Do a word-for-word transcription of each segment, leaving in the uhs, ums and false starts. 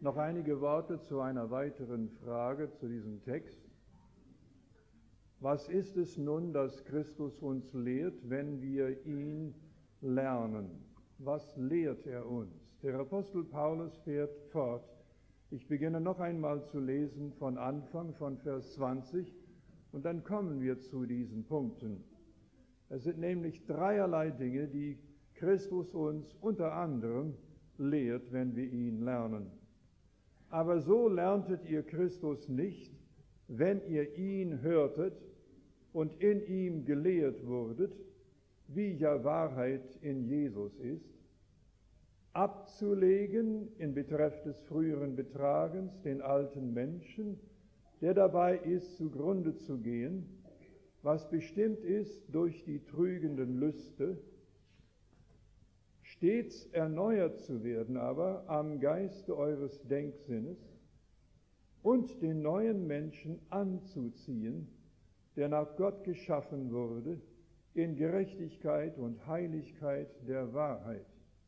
Noch einige Worte zu einer weiteren Frage zu diesem Text. Was ist es nun, dass Christus uns lehrt, wenn wir ihn lernen? Was lehrt er uns? Der Apostel Paulus fährt fort. Ich beginne noch einmal zu lesen von Anfang, von Vers zwanzig, und dann kommen wir zu diesen Punkten. Es sind nämlich dreierlei Dinge, die Christus uns unter anderem lehrt, wenn wir ihn lernen. Aber so lerntet ihr Christus nicht, wenn ihr ihn hörtet und in ihm gelehrt wurdet, wie ja Wahrheit in Jesus ist, abzulegen in Betreff des früheren Betragens den alten Menschen, der dabei ist, zugrunde zu gehen, was bestimmt ist durch die trügenden Lüste, stets erneuert zu werden aber am Geiste eures Denksinnes und den neuen Menschen anzuziehen, der nach Gott geschaffen wurde, in Gerechtigkeit und Heiligkeit der Wahrheit.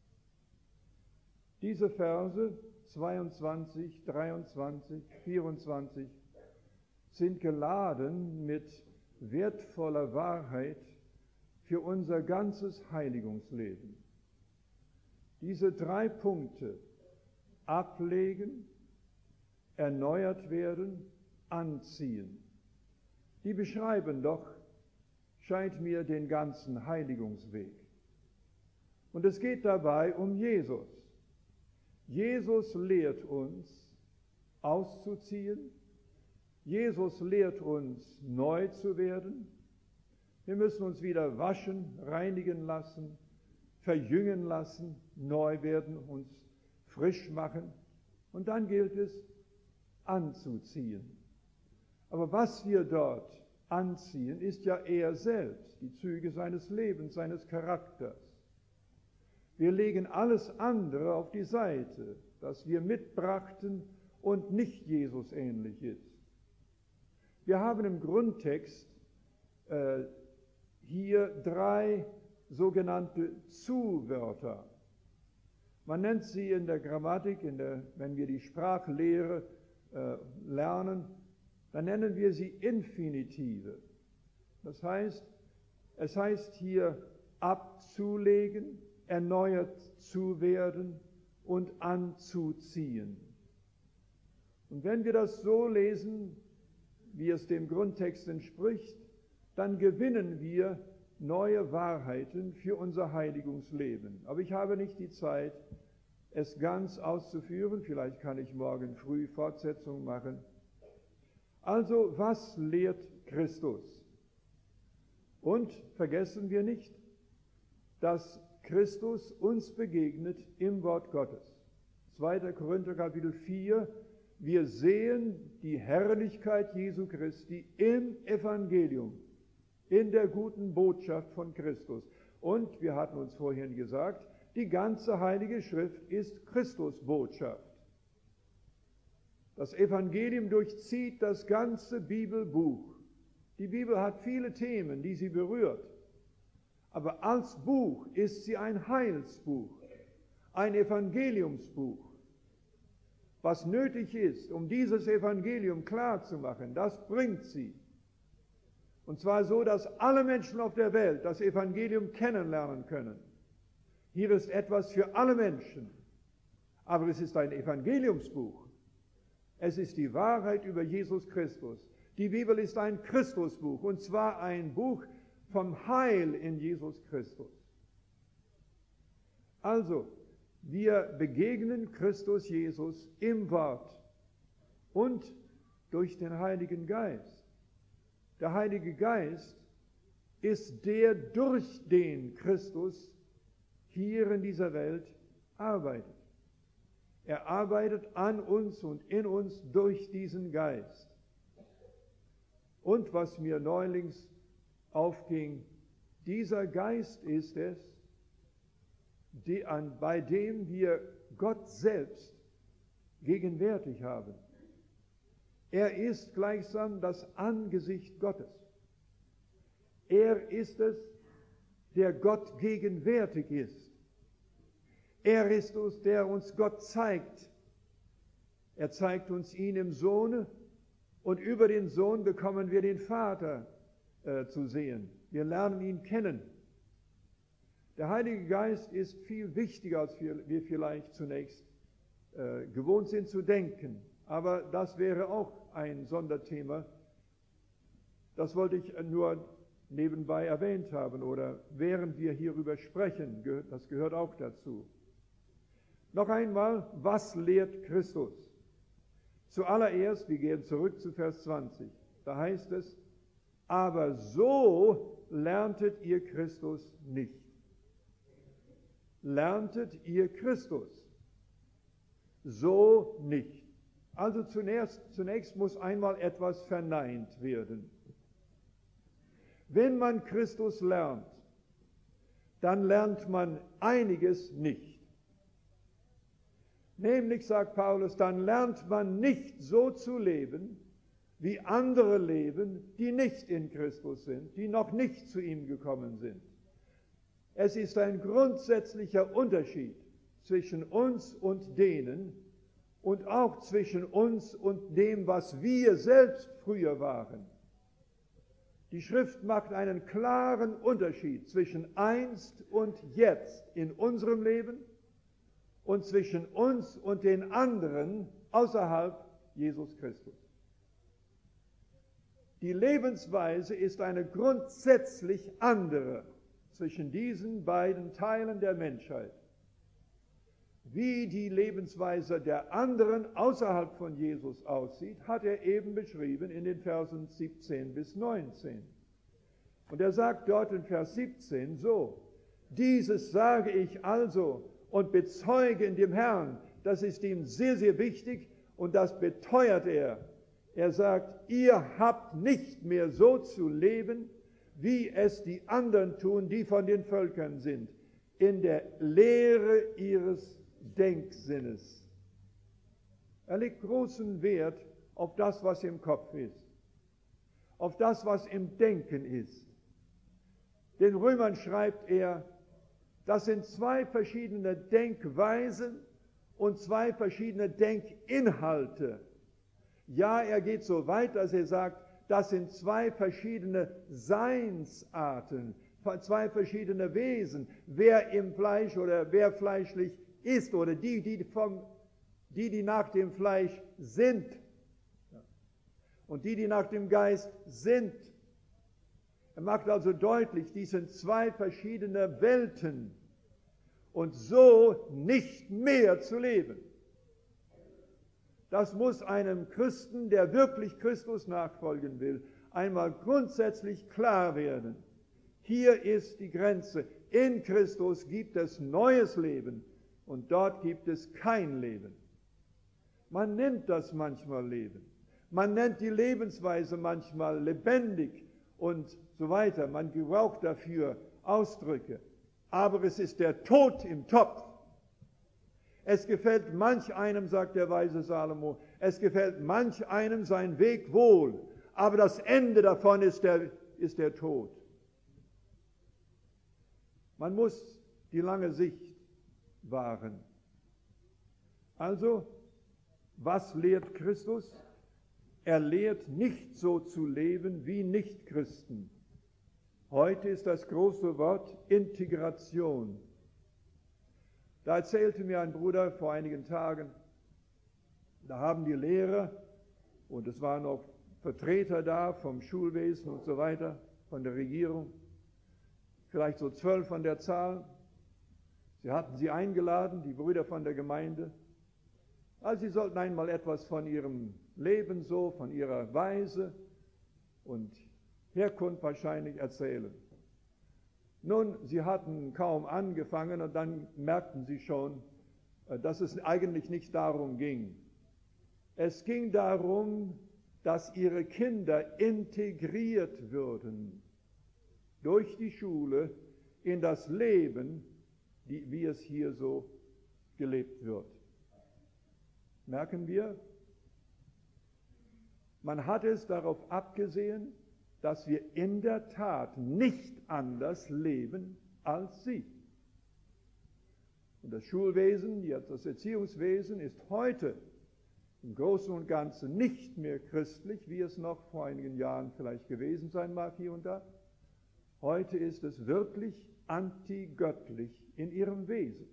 Diese Verse zweiundzwanzig, dreiundzwanzig, vierundzwanzig sind geladen mit wertvoller Wahrheit für unser ganzes Heiligungsleben. Diese drei Punkte, ablegen, erneuert werden, anziehen, die beschreiben doch, scheint mir, den ganzen Heiligungsweg. Und es geht dabei um Jesus. Jesus lehrt uns, auszuziehen. Jesus lehrt uns, neu zu werden. Wir müssen uns wieder waschen, reinigen lassen, verjüngen lassen, neu werden, uns frisch machen. Und dann gilt es, anzuziehen. Aber was wir dort anziehen, ist ja er selbst, die Züge seines Lebens, seines Charakters. Wir legen alles andere auf die Seite, das wir mitbrachten und nicht Jesus ähnlich ist. Wir haben im Grundtext äh, hier drei sogenannte Zuwörter. Man nennt sie in der Grammatik, in der, wenn wir die Sprachlehre äh, lernen, dann nennen wir sie Infinitive. Das heißt, es heißt hier abzulegen, erneuert zu werden und anzuziehen. Und wenn wir das so lesen, wie es dem Grundtext entspricht, dann gewinnen wir neue Wahrheiten für unser Heiligungsleben. Aber ich habe nicht die Zeit, es ganz auszuführen. Vielleicht kann ich morgen früh Fortsetzung machen. Also, was lehrt Christus? Und vergessen wir nicht, dass Christus uns begegnet im Wort Gottes. zweiter Korinther Kapitel vier, wir sehen die Herrlichkeit Jesu Christi im Evangelium, in der guten Botschaft von Christus. Und wir hatten uns vorhin gesagt, die ganze Heilige Schrift ist Christus Botschaft. Das Evangelium durchzieht das ganze Bibelbuch. Die Bibel hat viele Themen, die sie berührt. Aber als Buch ist sie ein Heilsbuch, ein Evangeliumsbuch. Was nötig ist, um dieses Evangelium klarzumachen, das bringt sie. Und zwar so, dass alle Menschen auf der Welt das Evangelium kennenlernen können. Hier ist etwas für alle Menschen, aber es ist ein Evangeliumsbuch. Es ist die Wahrheit über Jesus Christus. Die Bibel ist ein Christusbuch, und zwar ein Buch vom Heil in Jesus Christus. Also, wir begegnen Christus Jesus im Wort und durch den Heiligen Geist. Der Heilige Geist ist der, durch den Christus hier in dieser Welt arbeitet. Er arbeitet an uns und in uns durch diesen Geist. Und was mir neulings aufging, dieser Geist ist es, die an, bei dem wir Gott selbst gegenwärtig haben. Er ist gleichsam das Angesicht Gottes. Er ist es, der Gott gegenwärtig ist. Er ist es, der uns Gott zeigt Er zeigt uns ihn im Sohne und über den Sohn bekommen wir den Vater äh, zu sehen. Wir lernen ihn kennen. Der Heilige Geist ist viel wichtiger, als wir, wir vielleicht zunächst äh, gewohnt sind zu denken. Aber das wäre auch ein Sonderthema. Das wollte ich nur nebenbei erwähnt haben oder während wir hierüber sprechen, das gehört auch dazu. Noch einmal, was lehrt Christus? Zuallererst, wir gehen zurück zu Vers zwanzig, da heißt es, aber so lerntet ihr Christus nicht. Lerntet ihr Christus? So nicht. Also zunächst, zunächst muss einmal etwas verneint werden. Wenn man Christus lernt, dann lernt man einiges nicht. Nämlich, sagt Paulus, dann lernt man nicht so zu leben, wie andere leben, die nicht in Christus sind, die noch nicht zu ihm gekommen sind. Es ist ein grundsätzlicher Unterschied zwischen uns und denen und auch zwischen uns und dem, was wir selbst früher waren. Die Schrift macht einen klaren Unterschied zwischen einst und jetzt in unserem Leben und zwischen uns und den anderen außerhalb Jesus Christus. Die Lebensweise ist eine grundsätzlich andere zwischen diesen beiden Teilen der Menschheit. Wie die Lebensweise der anderen außerhalb von Jesus aussieht, hat er eben beschrieben in den Versen siebzehn bis neunzehn. Und er sagt dort in Vers siebzehn so, dieses sage ich also und bezeuge in dem Herrn, das ist ihm sehr, sehr wichtig und das beteuert er. Er sagt, ihr habt nicht mehr so zu leben, wie es die anderen tun, die von den Völkern sind, in der Lehre ihres Denksinnes. Er legt großen Wert auf das, was im Kopf ist, auf das, was im Denken ist. Den Römern schreibt er, das sind zwei verschiedene Denkweisen und zwei verschiedene Denkinhalte. Ja, er geht so weit, dass er sagt, das sind zwei verschiedene Seinsarten, zwei verschiedene Wesen. Wer im Fleisch oder wer fleischlich ist oder die, die, vom, die, die nach dem Fleisch sind und die, die nach dem Geist sind. Er macht also deutlich, dies sind zwei verschiedene Welten und so nicht mehr zu leben. Das muss einem Christen, der wirklich Christus nachfolgen will, einmal grundsätzlich klar werden. Hier ist die Grenze. In Christus gibt es neues Leben und dort gibt es kein Leben. Man nennt das manchmal Leben. Man nennt die Lebensweise manchmal lebendig und so weiter. Man gebraucht dafür Ausdrücke. Aber es ist der Tod im Topf. Es gefällt manch einem, sagt der weise Salomo, es gefällt manch einem sein Weg wohl, aber das Ende davon ist der, ist der Tod. Man muss die lange Sicht wahren. Also, was lehrt Christus? Er lehrt nicht so zu leben wie Nichtchristen. Heute ist das große Wort Integration. Da erzählte mir ein Bruder vor einigen Tagen, da haben die Lehrer, und es waren auch Vertreter da vom Schulwesen und so weiter, von der Regierung, vielleicht so zwölf an der Zahl. Sie hatten sie eingeladen, die Brüder von der Gemeinde. Also sie sollten einmal etwas von ihrem Leben so, von ihrer Weise und Herkunft wahrscheinlich erzählen. Nun, sie hatten kaum angefangen und dann merkten sie schon, dass es eigentlich nicht darum ging. Es ging darum, dass ihre Kinder integriert würden durch die Schule in das Leben, die, wie es hier so gelebt wird. Merken wir, man hat es darauf abgesehen, dass wir in der Tat nicht anders leben als sie. Und das Schulwesen, das Erziehungswesen ist heute im Großen und Ganzen nicht mehr christlich, wie es noch vor einigen Jahren vielleicht gewesen sein mag hier und da. Heute ist es wirklich antigöttlich in ihrem Wesen.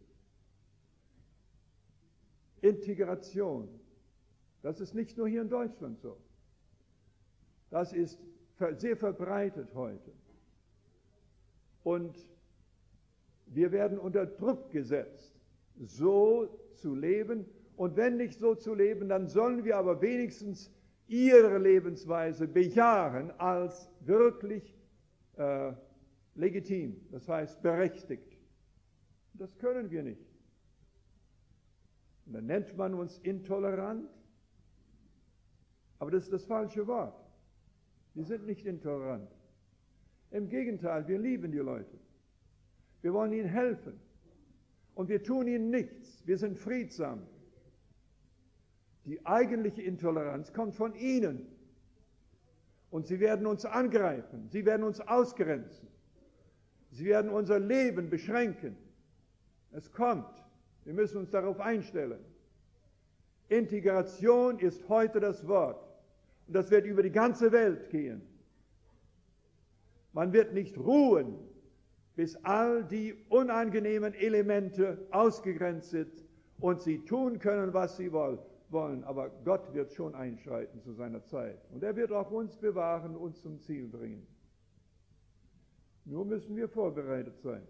Integration, das ist nicht nur hier in Deutschland so. Das ist sehr verbreitet heute. Und wir werden unter Druck gesetzt, so zu leben. Und wenn nicht so zu leben, dann sollen wir aber wenigstens ihre Lebensweise bejahen als wirklich äh, legitim, das heißt berechtigt. Das können wir nicht. Und dann nennt man uns intolerant, aber das ist das falsche Wort. Wir sind nicht intolerant. Im Gegenteil, wir lieben die Leute. Wir wollen ihnen helfen. Und wir tun ihnen nichts. Wir sind friedsam. Die eigentliche Intoleranz kommt von ihnen. Und sie werden uns angreifen. Sie werden uns ausgrenzen. Sie werden unser Leben beschränken. Es kommt. Wir müssen uns darauf einstellen. Integration ist heute das Wort. Und das wird über die ganze Welt gehen. Man wird nicht ruhen, bis all die unangenehmen Elemente ausgegrenzt sind und sie tun können, was sie wollen. Aber Gott wird schon einschreiten zu seiner Zeit. Und er wird auch uns bewahren, uns zum Ziel bringen. Nur müssen wir vorbereitet sein.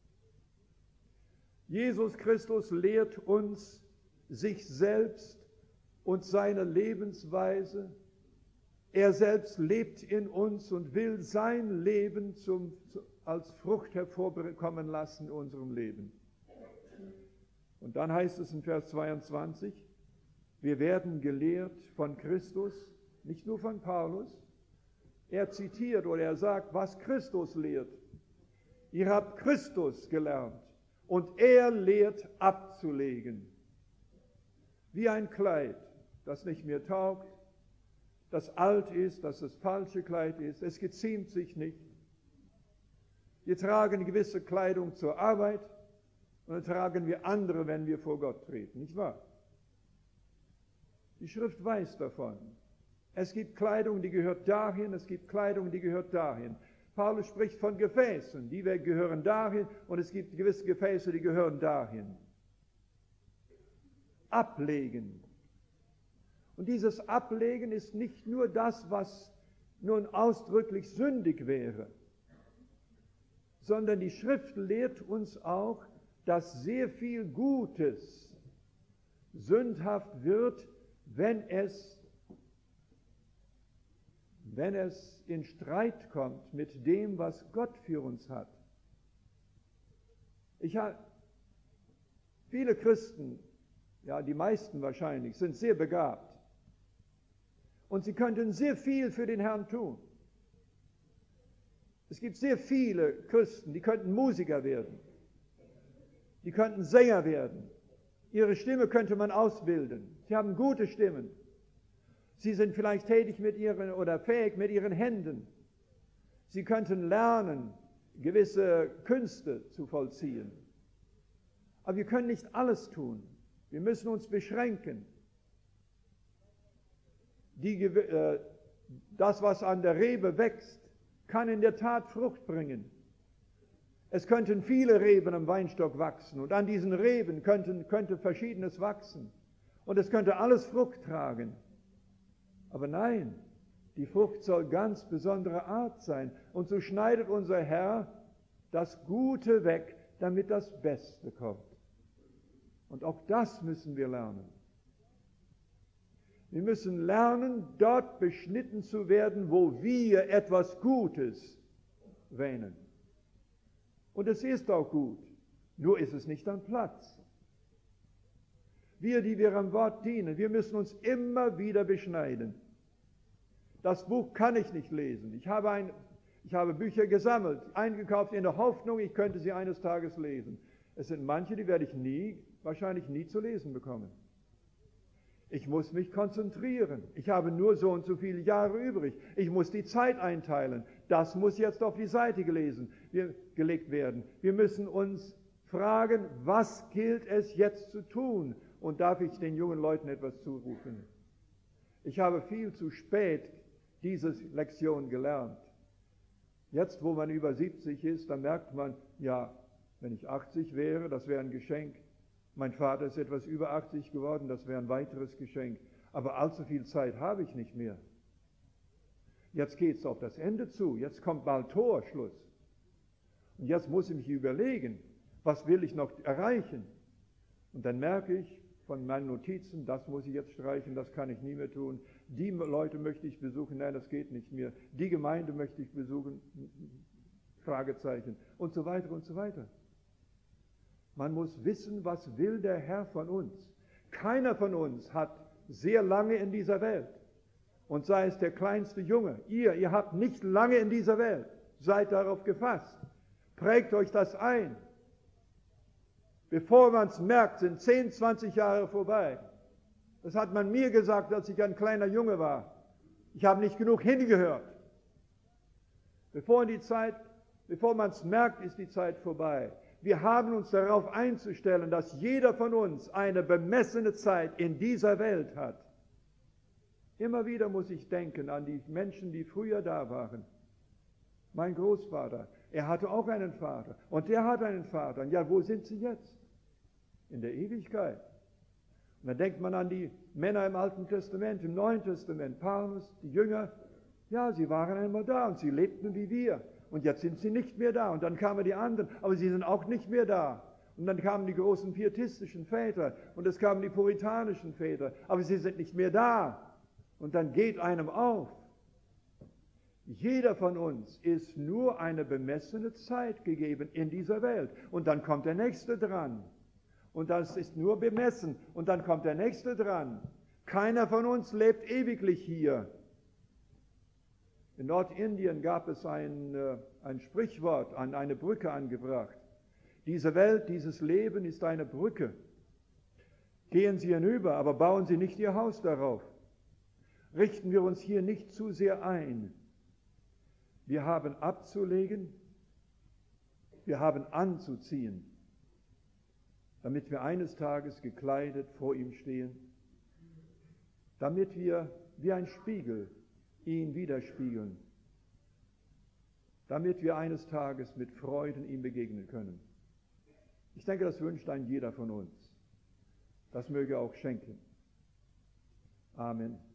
Jesus Christus lehrt uns sich selbst und seine Lebensweise. Er selbst lebt in uns und will sein Leben zum, als Frucht hervorkommen lassen in unserem Leben. Und dann heißt es in Vers zweiundzwanzig, wir werden gelehrt von Christus, nicht nur von Paulus. Er zitiert oder er sagt, was Christus lehrt. Ihr habt Christus gelernt und er lehrt abzulegen. Wie ein Kleid, das nicht mehr taugt, das alt ist, dass das falsche Kleid ist, es geziemt sich nicht. Wir tragen gewisse Kleidung zur Arbeit und dann tragen wir andere, wenn wir vor Gott treten, nicht wahr? Die Schrift weiß davon. Es gibt Kleidung, die gehört dahin, es gibt Kleidung, die gehört dahin. Paulus spricht von Gefäßen, die gehören dahin und es gibt gewisse Gefäße, die gehören dahin. Ablegen. Und dieses Ablegen ist nicht nur das, was nun ausdrücklich sündig wäre, sondern die Schrift lehrt uns auch, dass sehr viel Gutes sündhaft wird, wenn es, wenn es in Streit kommt mit dem, was Gott für uns hat. Ich habe viele Christen, ja die meisten wahrscheinlich, sind sehr begabt. Und sie könnten sehr viel für den Herrn tun. Es gibt sehr viele Christen, die könnten Musiker werden. Die könnten Sänger werden. Ihre Stimme könnte man ausbilden. Sie haben gute Stimmen. Sie sind vielleicht tätig mit ihren oder fähig mit ihren Händen. Sie könnten lernen, gewisse Künste zu vollziehen. Aber wir können nicht alles tun. Wir müssen uns beschränken. Die, äh, das, was an der Rebe wächst, kann in der Tat Frucht bringen. Es könnten viele Reben am Weinstock wachsen und an diesen Reben könnten, könnte Verschiedenes wachsen und es könnte alles Frucht tragen. Aber nein, die Frucht soll ganz besonderer Art sein und so schneidet unser Herr das Gute weg, damit das Beste kommt. Und auch das müssen wir lernen. Wir müssen lernen, dort beschnitten zu werden, wo wir etwas Gutes wähnen. Und es ist auch gut, nur ist es nicht an Platz. Wir, die wir am Wort dienen, wir müssen uns immer wieder beschneiden. Das Buch kann ich nicht lesen. Ich habe, ein, ich habe Bücher gesammelt, eingekauft in der Hoffnung, ich könnte sie eines Tages lesen. Es sind manche, die werde ich nie, wahrscheinlich nie zu lesen bekommen. Ich muss mich konzentrieren. Ich habe nur so und so viele Jahre übrig. Ich muss die Zeit einteilen. Das muss jetzt auf die Seite gelesen, wir, gelegt werden. Wir müssen uns fragen, was gilt es jetzt zu tun? Und darf ich den jungen Leuten etwas zurufen? Ich habe viel zu spät diese Lektion gelernt. Jetzt, wo man über siebzig ist, dann merkt man, ja, wenn ich achtzig wäre, das wäre ein Geschenk. Mein Vater ist etwas über achtzig geworden, das wäre ein weiteres Geschenk. Aber allzu viel Zeit habe ich nicht mehr. Jetzt geht es auf das Ende zu, jetzt kommt bald Torschluss. Und jetzt muss ich mich überlegen, was will ich noch erreichen? Und dann merke ich von meinen Notizen, das muss ich jetzt streichen, das kann ich nie mehr tun. Die Leute möchte ich besuchen, nein, das geht nicht mehr. Die Gemeinde möchte ich besuchen, Fragezeichen, und so weiter und so weiter. Man muss wissen, was will der Herr von uns. Keiner von uns hat sehr lange in dieser Welt. Und sei es der kleinste Junge, ihr, ihr habt nicht lange in dieser Welt. Seid darauf gefasst. Prägt euch das ein. Bevor man es merkt, sind zehn, zwanzig Jahre vorbei. Das hat man mir gesagt, als ich ein kleiner Junge war. Ich habe nicht genug hingehört. Bevor die Zeit, bevor man es merkt, ist die Zeit vorbei. Wir haben uns darauf einzustellen, dass jeder von uns eine bemessene Zeit in dieser Welt hat. Immer wieder muss ich denken an die Menschen, die früher da waren. Mein Großvater, er hatte auch einen Vater und der hat einen Vater. Und ja, wo sind sie jetzt? In der Ewigkeit. Und dann denkt man an die Männer im Alten Testament, im Neuen Testament, Paulus, die Jünger. Ja, sie waren einmal da und sie lebten wie wir. Und jetzt sind sie nicht mehr da. Und dann kamen die anderen, aber sie sind auch nicht mehr da. Und dann kamen die großen pietistischen Väter und es kamen die puritanischen Väter, aber sie sind nicht mehr da. Und dann geht einem auf. Jeder von uns ist nur eine bemessene Zeit gegeben in dieser Welt. Und dann kommt der Nächste dran. Und das ist nur bemessen. Und dann kommt der Nächste dran. Keiner von uns lebt ewiglich hier. In Nordindien gab es ein, ein Sprichwort, an eine Brücke angebracht. Diese Welt, dieses Leben ist eine Brücke. Gehen Sie hinüber, aber bauen Sie nicht Ihr Haus darauf. Richten wir uns hier nicht zu sehr ein. Wir haben abzulegen, wir haben anzuziehen, damit wir eines Tages gekleidet vor ihm stehen, damit wir wie ein Spiegel ihn widerspiegeln, damit wir eines Tages mit Freuden ihm begegnen können. Ich denke, das wünscht ein jeder von uns. Das möge er auch schenken. Amen.